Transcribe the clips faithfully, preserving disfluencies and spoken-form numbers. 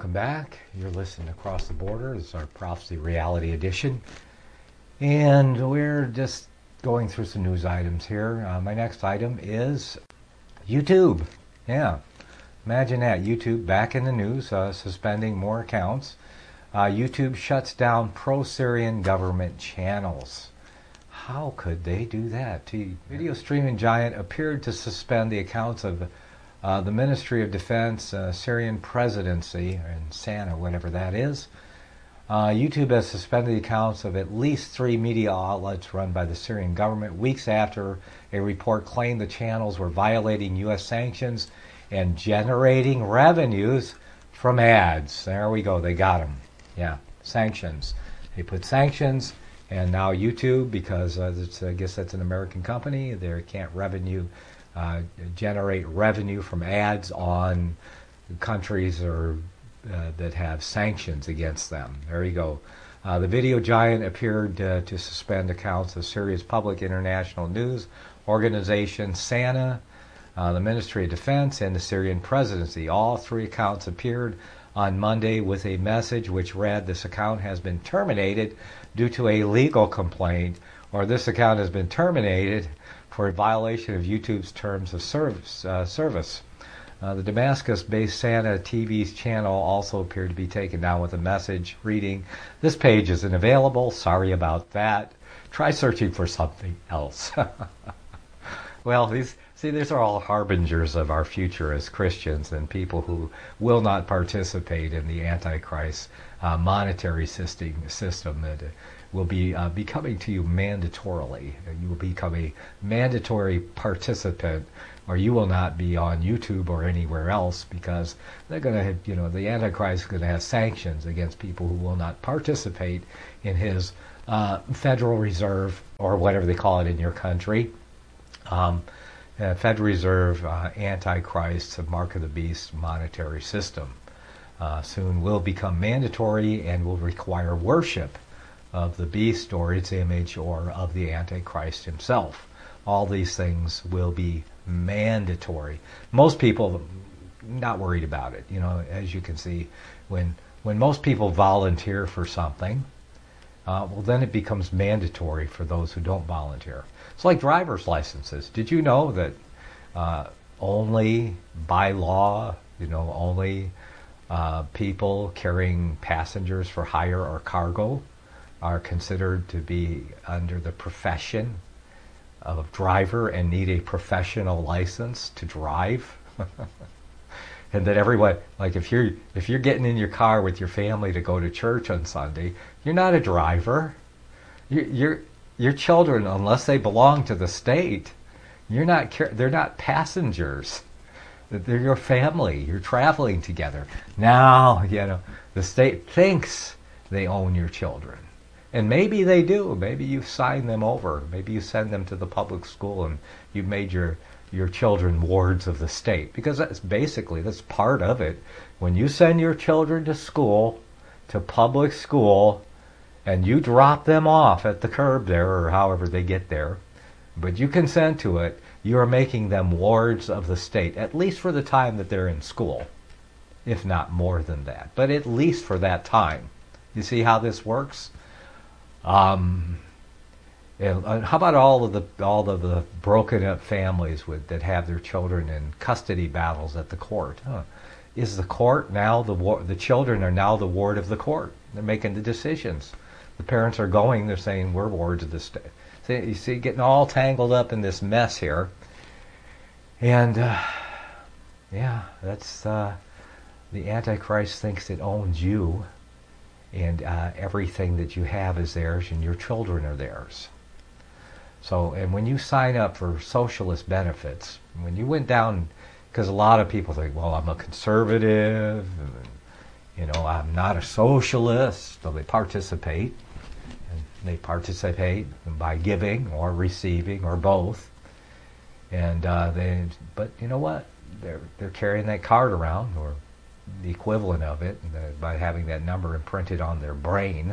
welcome back. You're listening to Across the Border. This is our Prophecy Reality Edition. And we're just going through some news items here. Uh, my next item is YouTube. Yeah, imagine that. YouTube back in the news, uh, suspending more accounts. Uh, YouTube shuts down pro-Syrian government channels. How could they do that? The video streaming giant appeared to suspend the accounts of uh, the Ministry of Defense, uh, Syrian Presidency, and SANA, whatever that is. Uh, YouTube has suspended the accounts of at least three media outlets run by the Syrian government weeks after a report claimed the channels were violating U S sanctions and generating revenues from ads. There we go. They got them. Yeah, sanctions. They put sanctions, and now YouTube, because uh, it's, I guess that's an American company, they can't revenue uh, generate revenue from ads on countries or uh, that have sanctions against them. There you go. Uh, the video giant appeared uh, to suspend accounts of Syria's public international news organization SANA, uh, the Ministry of Defense, and the Syrian Presidency. All three accounts appeared on Monday with a message which read, "This account has been terminated due to a legal complaint," or "This account has been terminated for a violation of YouTube's terms of service." Uh, service. Uh, the Damascus-based SANA T V's channel also appeared to be taken down with a message reading, "This page isn't available. Sorry about that. Try searching for something else." Well, these see, these are all harbingers of our future as Christians and people who will not participate in the Antichrist uh, monetary system, system that will be uh, becoming to you mandatorily. You will become a mandatory participant, or you will not be on YouTube or anywhere else, because they're going to have, you know, the Antichrist is going to have sanctions against people who will not participate in his uh, Federal Reserve, or whatever they call it in your country. Um, uh, Federal Reserve, uh, Antichrist, Mark of the Beast monetary system. Uh, soon will become mandatory and will require worship of the beast or its image or of the Antichrist himself. All these things will be mandatory. Most people not worried about it. You know, as you can see, when when most people volunteer for something, uh, well, then it becomes mandatory for those who don't volunteer. It's like driver's licenses. Did you know that uh, only by law, you know, only uh, people carrying passengers for hire or cargo are considered to be under the profession of driver and need a professional license to drive? And that everyone, like if you're if you're getting in your car with your family to go to church on Sunday, you're not a driver. You're, you're your children, unless they belong to the state, you're not. They're not passengers. They're your family. You're traveling together. Now, you know, the state thinks they own your children, and maybe they do. Maybe you've signed them over. Maybe you send them to the public school, and you've made your your children wards of the state, because that's basically that's part of it. When you send your children to school, to public school, and you drop them off at the curb there, or however they get there, but you consent to it, you are making them wards of the state, at least for the time that they're in school, if not more than that, but at least for that time. You see how this works? Um, and how about all of the all of the broken up families with that have their children in custody battles at the court? Huh. Is the court now the war, the children are now the ward of the court? They're making the decisions. The parents are going, they're saying, we're wards of the state. So you see, getting all tangled up in this mess here. And, uh, yeah, that's, uh, the Antichrist thinks it owns you, and uh, everything that you have is theirs, and your children are theirs. So, and when you sign up for socialist benefits, when you went down, because a lot of people think, well, I'm a conservative, and, you know, I'm not a socialist, so they participate. They participate by giving or receiving or both, and uh, they. But you know what? They're they're carrying that card around, or the equivalent of it, by having that number imprinted on their brain.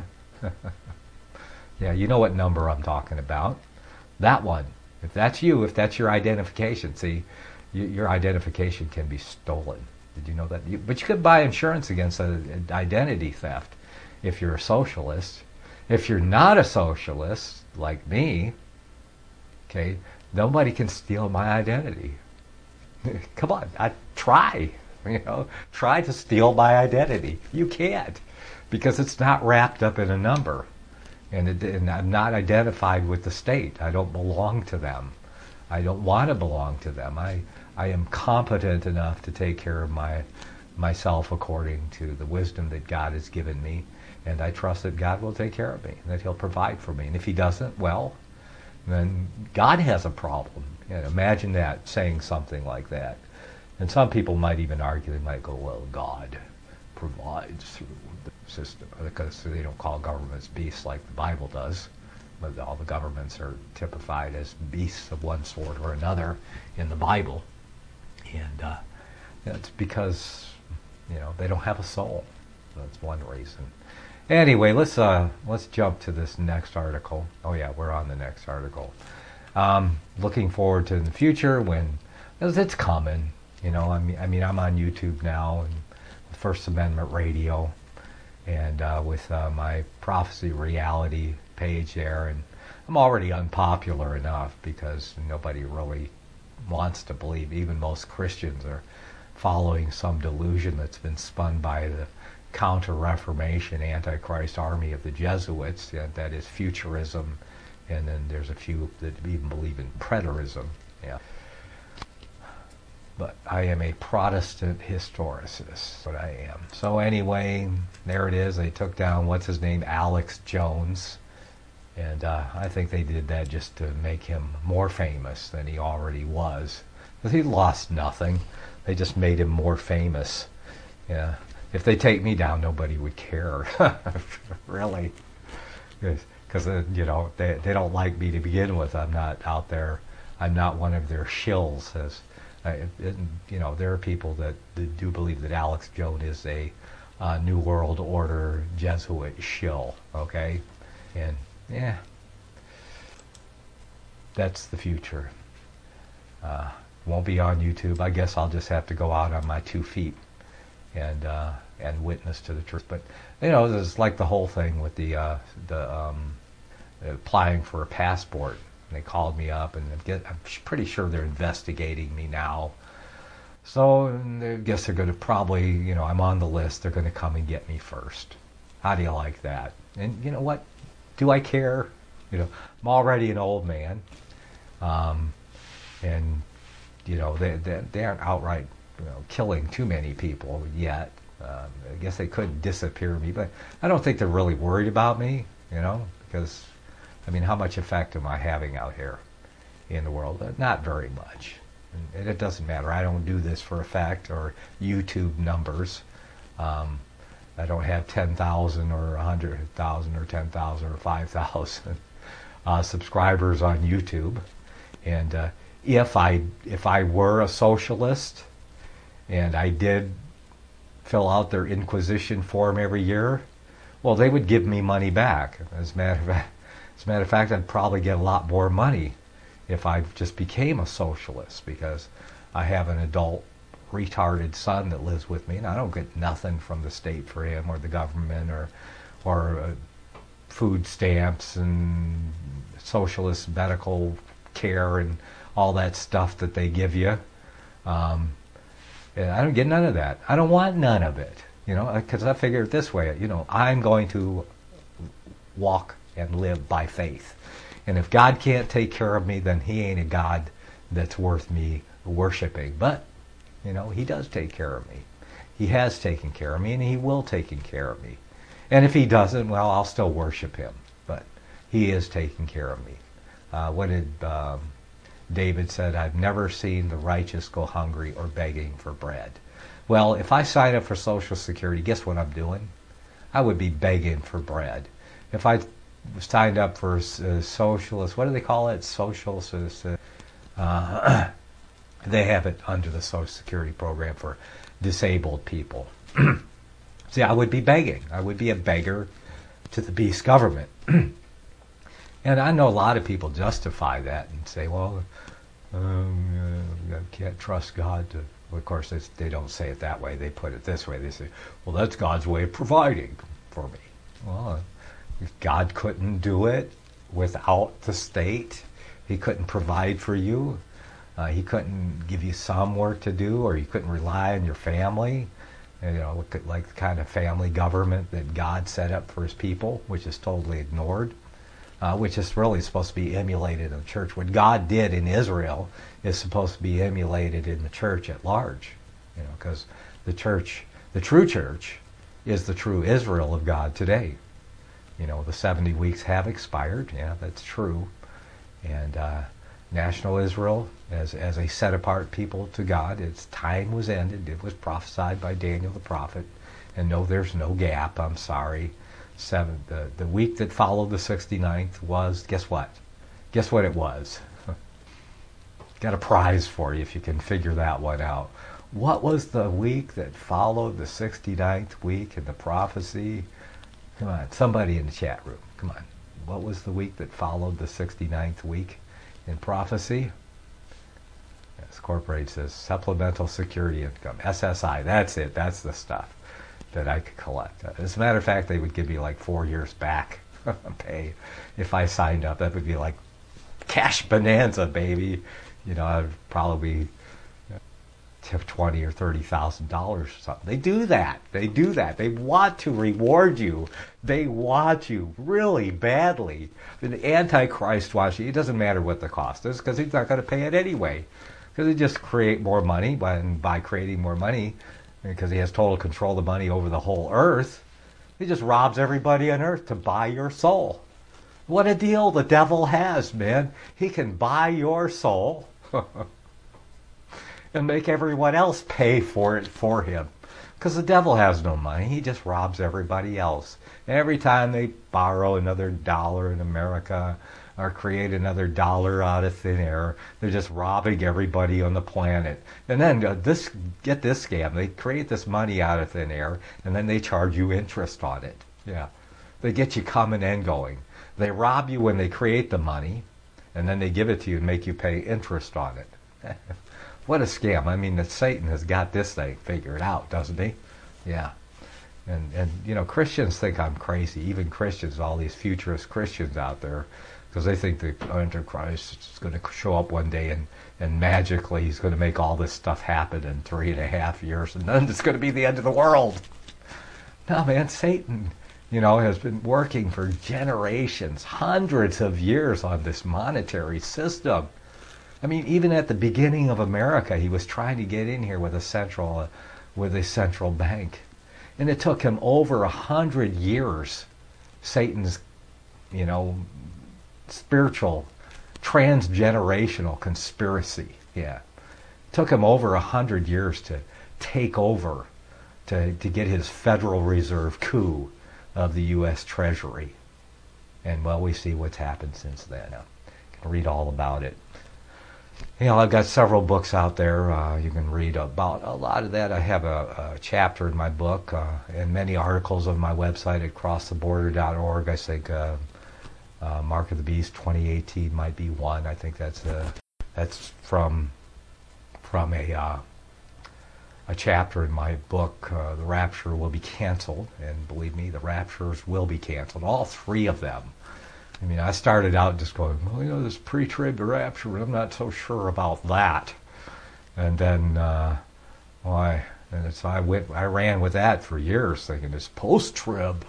Yeah, you know what number I'm talking about. That one. If that's you, if that's your identification, see, you, your identification can be stolen. Did you know that? You, but you could buy insurance against a, a identity theft if you're a socialist. If you're not a socialist, like me, okay, nobody can steal my identity. Come on, I try, you know, try to steal my identity. You can't, because it's not wrapped up in a number, and, it, and I'm not identified with the state. I don't belong to them. I don't want to belong to them. I I am competent enough to take care of my myself according to the wisdom that God has given me, and I trust that God will take care of me, that He'll provide for me. And if He doesn't, well, then God has a problem. You know, imagine that, saying something like that. And some people might even argue, they might go, well, God provides through the system, because they don't call governments beasts like the Bible does. But all the governments are typified as beasts of one sort or another in the Bible. And uh, it's because, you know, they don't have a soul. That's one reason. Anyway, let's uh, let's jump to this next article. Oh yeah, we're on the next article. Um, looking forward to the future when, because it's coming. You know, I mean, I mean, I'm on YouTube now and First Amendment Radio, and uh, with uh, my Prophecy Reality page there, and I'm already unpopular enough because nobody really wants to believe. Even most Christians are following some delusion that's been spun by the Counter-Reformation Antichrist army of the Jesuits, yeah, that is futurism, and then there's a few that even believe in preterism. Yeah. But I am a Protestant historicist, what I am. So anyway, there it is. They took down, what's his name, Alex Jones. And uh, I think they did that just to make him more famous than he already was. Because he lost nothing. They just made him more famous. Yeah. If they take me down, nobody would care. Really. Because, uh, you know, they, they don't like me to begin with. I'm not out there. I'm not one of their shills. As, I, it, you know, there are people that, that do believe that Alex Jones is a uh, New World Order Jesuit shill. Okay? And yeah, that's the future. Uh, won't be on YouTube. I guess I'll just have to go out on my two feet and uh, and witness to the truth. But you know, it's like the whole thing with the uh, the um, applying for a passport. And they called me up, and I'm pretty sure they're investigating me now. So I guess they're going to probably, you know, I'm on the list. They're going to come and get me first. How do you like that? And you know what? Do I care? You know, I'm already an old man, um, and you know they, they they aren't outright, you know, killing too many people yet. Um, I guess they could disappear me, but I don't think they're really worried about me. You know, because I mean, how much effect am I having out here in the world? Uh, not very much, and it doesn't matter. I don't do this for effect or YouTube numbers. Um, I don't have ten thousand or one hundred thousand or ten thousand or five thousand uh, subscribers on YouTube. And uh, if I if I were a socialist and I did fill out their Inquisition form every year, well, they would give me money back. As a matter of fact, as a matter of fact, I'd probably get a lot more money if I just became a socialist, because I have an adult retarded son that lives with me, and I don't get nothing from the state for him or the government or or uh, food stamps and socialist medical care and all that stuff that they give you. Um, and I don't get none of that. I don't want none of it, you know, because I figure it this way, you know, I'm going to walk and live by faith. And if God can't take care of me, then He ain't a God that's worth me worshiping. But you know, He does take care of me. He has taken care of me, and He will take care of me. And if He doesn't, well, I'll still worship Him. But He is taking care of me. Uh, what did um, David said? I've never seen the righteous go hungry or begging for bread. Well, if I sign up for Social Security, guess what I'm doing? I would be begging for bread. If I signed up for uh, socialist, what do they call it? Social, uh, they have it under the Social Security program for disabled people. See, I would be begging. I would be a beggar to the beast government. And I know a lot of people justify that and say, well, um, uh, I can't trust God to Well, of course, it's, they don't say it that way. They put it this way. They say, well, that's God's way of providing for me. Well, if God couldn't do it without the state, he couldn't provide for you, uh, he couldn't give you some work to do, or you couldn't rely on your family, you know, look at like the kind of family government that God set up for his people, which is totally ignored, uh, which is really supposed to be emulated in the church. What God did in Israel is supposed to be emulated in the church at large, you know, because the church, the true church, is the true Israel of God today. You know, the seventy weeks have expired. Yeah, that's true. And uh, national Israel, as as a set-apart people to God, its time was ended. It was prophesied by Daniel the prophet. And no, there's no gap. I'm sorry. Seven, the, the week that followed the sixty-ninth was, guess what? Guess what it was? Got a prize for you if you can figure that one out. What was the week that followed the sixty-ninth week in the prophecy? Come on, somebody in the chat room. Come on. What was the week that followed the sixty-ninth week in prophecy? Yes, Corporate says supplemental security income, S S I. That's it. That's the stuff that I could collect. As a matter of fact, they would give me like four years back pay if I signed up. That would be like cash bonanza, baby. You know, I'd probably tip twenty or thirty thousand dollars or something. They do that. They do that. They want to reward you. They want you really badly. The Antichrist wants you. It doesn't matter what the cost is because he's not going to pay it anyway. Because he just create more money by by creating more money, because he has total control of the money over the whole earth. He just robs everybody on earth to buy your soul. What a deal the devil has, man. He can buy your soul and make everyone else pay for it for him. Because the devil has no money. He just robs everybody else. Every time they borrow another dollar in America or create another dollar out of thin air, they're just robbing everybody on the planet. And then uh, this, get this scam. They create this money out of thin air, and then they charge you interest on it. Yeah. They get you coming and going. They rob you when they create the money, and then they give it to you and make you pay interest on it. What a scam. I mean, that Satan has got this thing figured out, doesn't he? Yeah. And, and you know, Christians think I'm crazy. Even Christians, all these futurist Christians out there, because they think the Antichrist is going to show up one day and, and magically he's going to make all this stuff happen in three and a half years, and then it's going to be the end of the world. No, man, Satan, you know, has been working for generations, hundreds of years on this monetary system. I mean, even at the beginning of America, he was trying to get in here with a central, uh, with a central bank, and it took him over a hundred years. Satan's, you know, spiritual, transgenerational conspiracy. Yeah, it took him over a hundred years to take over, to to get his Federal Reserve coup of the U S Treasury, and well, we see what's happened since then. You can read all about it. You know, I've got several books out there. Uh, you can read about a lot of that. I have a, a chapter in my book uh, and many articles on my website at cross the border dot org. I think uh, uh, Mark of the Beast twenty eighteen might be one. I think that's a, that's from from a uh, a chapter in my book. Uh, the Rapture will be canceled, and believe me, the Raptures will be canceled. All three of them. I mean, I started out just going, well, you know, this pre-trib rapture, I'm not so sure about that. And then, uh, why? And so I went, I ran with that for years, thinking it's post-trib.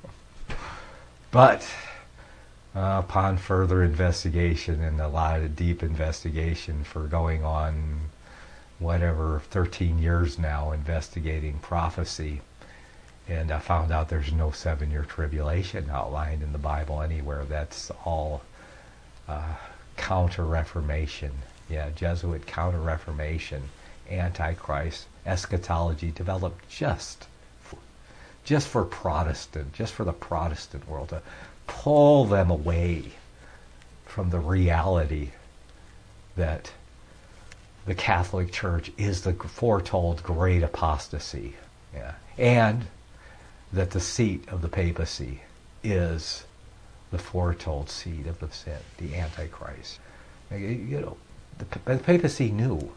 But uh, upon further investigation and a lot of deep investigation for going on, whatever, thirteen years now, investigating prophecy. And I found out there's no seven-year tribulation outlined in the Bible anywhere. That's all uh, counter-reformation. Yeah, Jesuit counter-reformation, Antichrist, eschatology developed just for, just for Protestant, just for the Protestant world, to pull them away from the reality that the Catholic Church is the foretold great apostasy. Yeah, and that the seat of the papacy is the foretold seat of the sin, the Antichrist. You know, the, the papacy knew.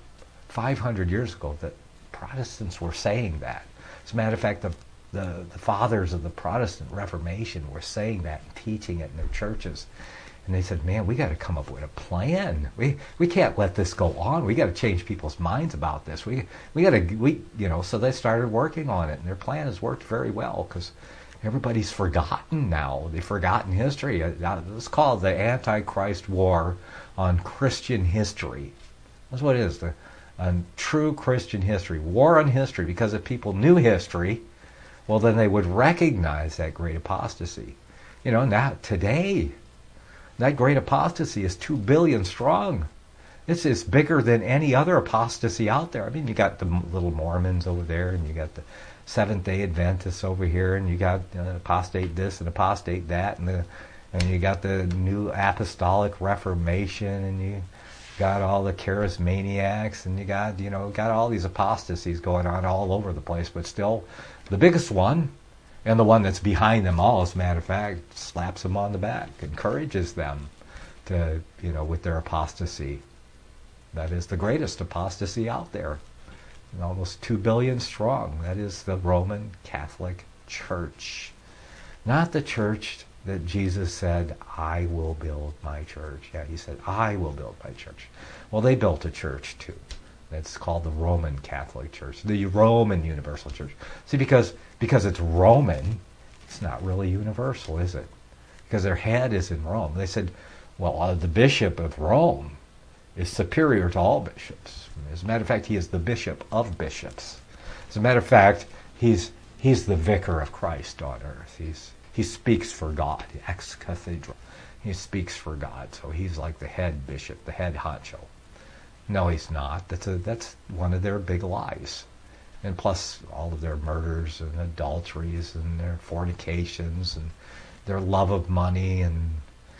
five hundred years ago that Protestants were saying that. As a matter of fact, the, the, the fathers of the Protestant Reformation were saying that and teaching it in their churches. And they said, man, we got to come up with a plan. We we can't let this go on. We got to change people's minds about this. We we got to we you know. So they started working on it, and their plan has worked very well because everybody's forgotten now. They've forgotten history. It's called the Antichrist War on Christian history. That's what it is. The on true Christian history, war on history. Because if people knew history, well, then they would recognize that great apostasy. You know, now today. That great apostasy is two billion strong. It's, it's bigger than any other apostasy out there. I mean, you got the little Mormons over there, and you got the Seventh-day Adventists over here, and you got uh, apostate this and apostate that, and the and you got the New Apostolic Reformation, and you got all the charismaniacs, and you got you know got all these apostasies going on all over the place. But still, the biggest one, and the one that's behind them all, as a matter of fact, slaps them on the back, encourages them to, you know, with their apostasy. That is the greatest apostasy out there. And almost two billion strong. That is the Roman Catholic Church. Not the church that Jesus said, I will build my church. Yeah, he said, I will build my church. Well, they built a church too. It's called the Roman Catholic Church, the Roman Universal Church. See, because because it's Roman, it's not really universal, is it? Because their head is in Rome. They said, well, uh, the bishop of Rome is superior to all bishops. As a matter of fact, he is the bishop of bishops. As a matter of fact, he's he's the vicar of Christ on earth. He's he speaks for God, ex cathedra. He speaks for God, so he's like the head bishop, the head honcho. No, he's not. That's a that's one of their big lies. And plus all of their murders and adulteries and their fornications and their love of money, and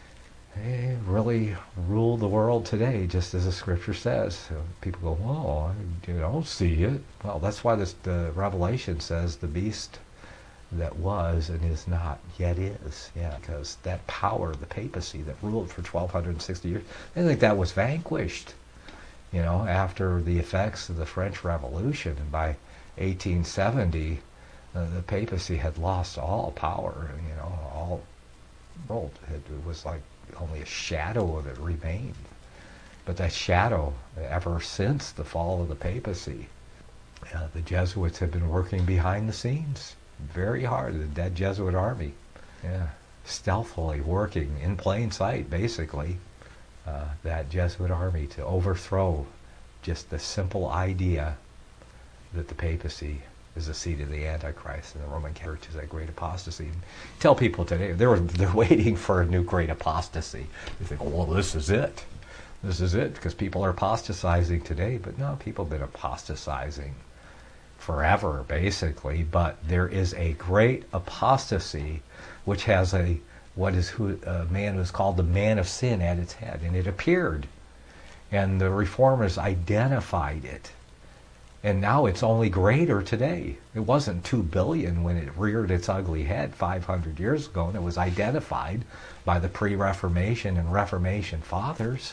they really rule the world today, just as the scripture says. So people go, well, I don't see it. Well, that's why this, the Revelation says the beast that was and is not yet is. Yeah, because that power, the papacy that ruled for twelve sixty years, I think that was vanquished. You know, after the effects of the French Revolution, and by eighteen seventy, uh, the papacy had lost all power. You know, all well, it, it was like only a shadow of it remained. But that shadow, ever since the fall of the papacy, uh, the Jesuits have been working behind the scenes very hard. The dead Jesuit army, yeah, stealthily working in plain sight, basically. Uh, that Jesuit army to overthrow just the simple idea that the papacy is the seat of the Antichrist and the Roman Church is that great apostasy. And tell people today, they're, they're waiting for a new great apostasy. They think, well, this is it. This is it, because people are apostatizing today. But no, people have been apostatizing forever, basically. But there is a great apostasy which has a what is who a man was called the man of sin at its head, and it appeared, and the reformers identified it, and now it's only greater today. It wasn't two billion when it reared its ugly head five hundred years ago, and it was identified by the pre-Reformation and Reformation fathers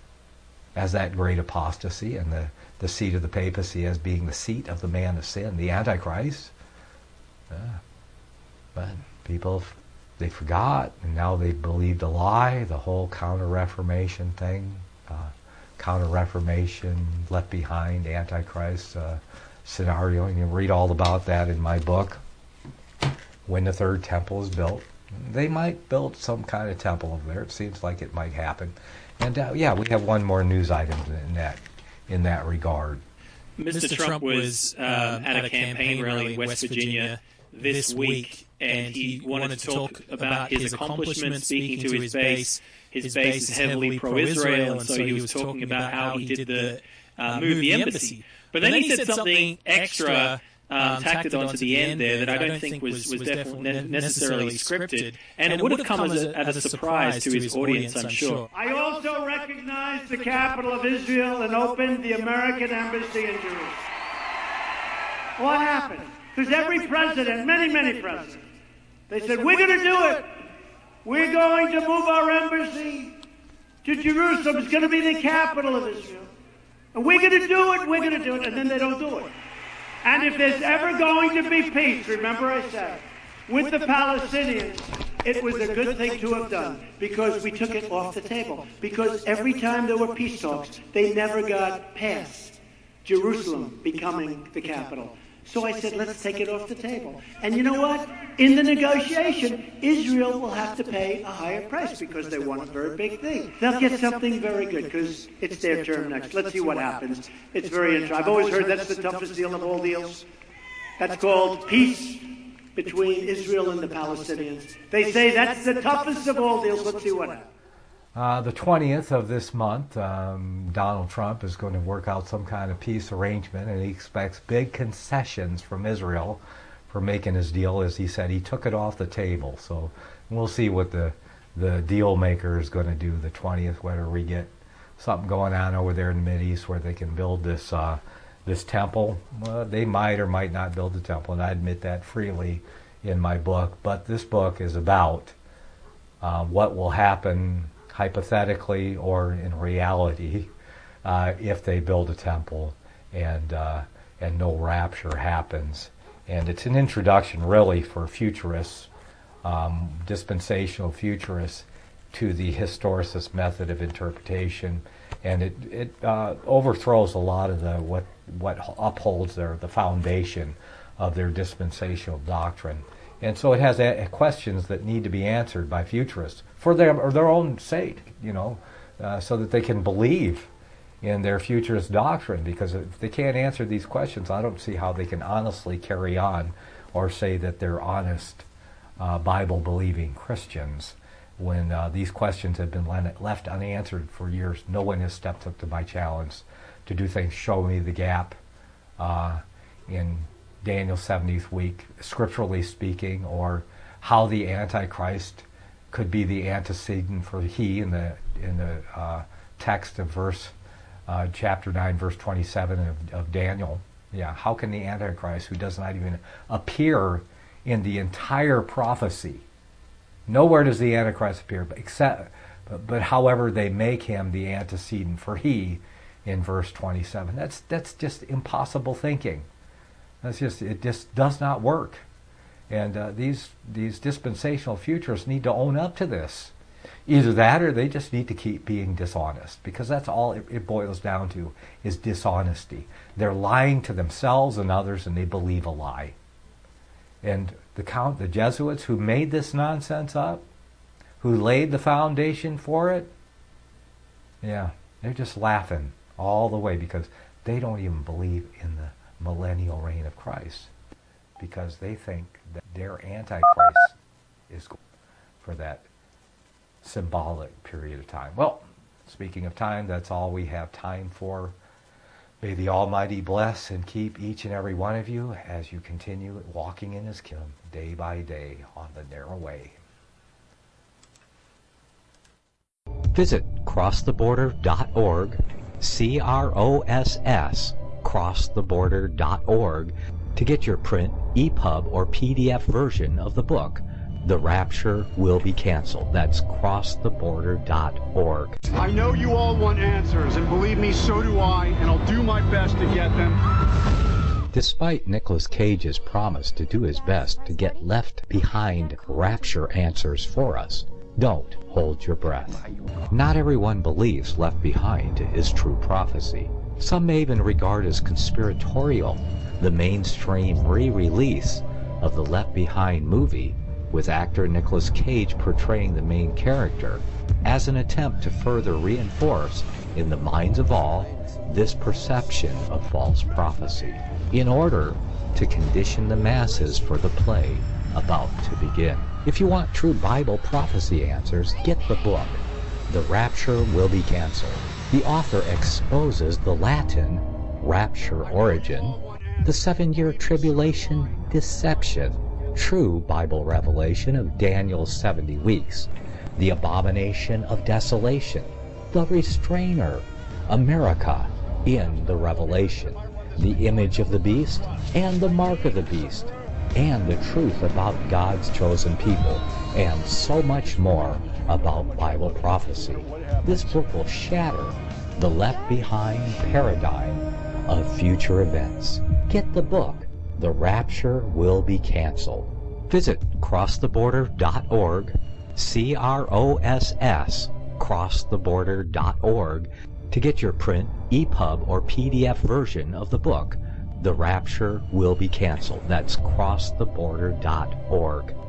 as that great apostasy, and the, the seat of the papacy as being the seat of the man of sin, the Antichrist. Uh, but people, they forgot, and now they believed a lie, the whole Counter-Reformation thing, uh, Counter-Reformation, Left Behind, Antichrist uh, scenario. And you read all about that in my book, When the Third Temple is Built. They might build some kind of temple over there. It seems like it might happen. And uh, yeah, we have one more news item in that in that regard. Mister Trump was um, at a campaign rally in West Virginia this week, and he wanted to talk about his accomplishments, speaking to his base. His base is heavily pro-Israel, and so he was talking about how he did the uh, move the embassy. But then he said something extra, um, tacked it onto the end there, that I don't think was, was definitely necessarily scripted, and it would have come as a, as a surprise to his audience, I'm sure. I also recognize the capital of Israel and opened the American embassy in Jerusalem. What happened? Because every president, many, many presidents, they said, we're going to do it. We're going to move our embassy to Jerusalem. It's going to be the capital of Israel. And we're going to do it, we're going to do it, and then they don't do it. And if there's ever going to be peace, remember I said, with the Palestinians, it was a good thing to have done because we took it off the table. Because every time there were peace talks, they never got past Jerusalem becoming the capital. So I said, let's take it off the table. And you know what? In the negotiation, Israel will have to pay a higher price because they want a very big thing. They'll get something very good because it's their term next. Let's see what happens. It's very interesting. I've always heard that's the toughest deal of all deals. That's called peace between Israel and the Palestinians. They say that's the toughest of all deals. Let's see what happens. Uh, the twentieth of this month, um, Donald Trump is going to work out some kind of peace arrangement, and he expects big concessions from Israel for making his deal. As he said, he took it off the table. So we'll see what the the deal maker is going to do the twentieth, whether we get something going on over there in the Mideast where they can build this uh, this temple. Well, they might or might not build the temple, and I admit that freely in my book. But this book is about uh, what will happen hypothetically or in reality uh, if they build a temple and uh, and no rapture happens. And it's an introduction really for futurists, um, dispensational futurists, to the historicist method of interpretation, and it it uh, overthrows a lot of the what what upholds their the foundation of their dispensational doctrine. And so it has a, questions that need to be answered by futurists for their or their own sake, you know, uh, so that they can believe in their futurist doctrine. Because if they can't answer these questions, I don't see how they can honestly carry on or say that they're honest uh, Bible-believing Christians when uh, these questions have been left unanswered for years. No one has stepped up to my challenge to do things, show me the gap uh, in Daniel's seventieth week, scripturally speaking, or how the Antichrist could be the antecedent for he in the in the uh, text of verse uh, chapter nine, verse twenty-seven of, of Daniel. Yeah, how can the Antichrist, who does not even appear in the entire prophecy, nowhere does the Antichrist appear, but except, but, but however they make him the antecedent for he in verse twenty-seven. That's that's just impossible thinking. That's just, it just does not work. And uh, these these dispensational futurists need to own up to this. Either that or they just need to keep being dishonest, because that's all it, it boils down to, is dishonesty. They're lying to themselves and others, and they believe a lie. And the count, the Jesuits who made this nonsense up, who laid the foundation for it, yeah, they're just laughing all the way because they don't even believe in the millennial reign of Christ, because they think that their Antichrist is going for that symbolic period of time. Well, speaking of time, that's all we have time for. May the Almighty bless and keep each and every one of you as you continue walking in His kingdom day by day on the narrow way. Visit cross the border dot org, C R O S S, cross the border dot org, to get your print, E P U B, or P D F version of the book, The Rapture Will Be Canceled. That's cross the border dot org. I know you all want answers, and believe me, so do I, and I'll do my best to get them. Despite Nicolas Cage's promise to do his best to get left behind rapture answers for us, don't hold your breath. Not everyone believes Left Behind is true prophecy. Some may even regard as conspiratorial the mainstream re-release of the Left Behind movie with actor Nicolas Cage portraying the main character as an attempt to further reinforce in the minds of all this perception of false prophecy in order to condition the masses for the play about to begin. If you want true Bible prophecy answers, get the book, The Rapture Will Be Canceled. The author exposes the Latin rapture origin, the seven-year tribulation deception, true Bible revelation of Daniel's seventy weeks, the abomination of desolation, the restrainer, America in the Revelation, the image of the beast and the mark of the beast, and the truth about God's chosen people, and so much more about Bible prophecy. This book will shatter The Left Behind Paradigm of Future Events. Get the book, The Rapture Will Be Canceled. Visit cross the border dot org, C R O S S, cross the border dot org, to get your print, E P U B, or P D F version of the book, The Rapture Will Be Canceled. That's cross the border dot org.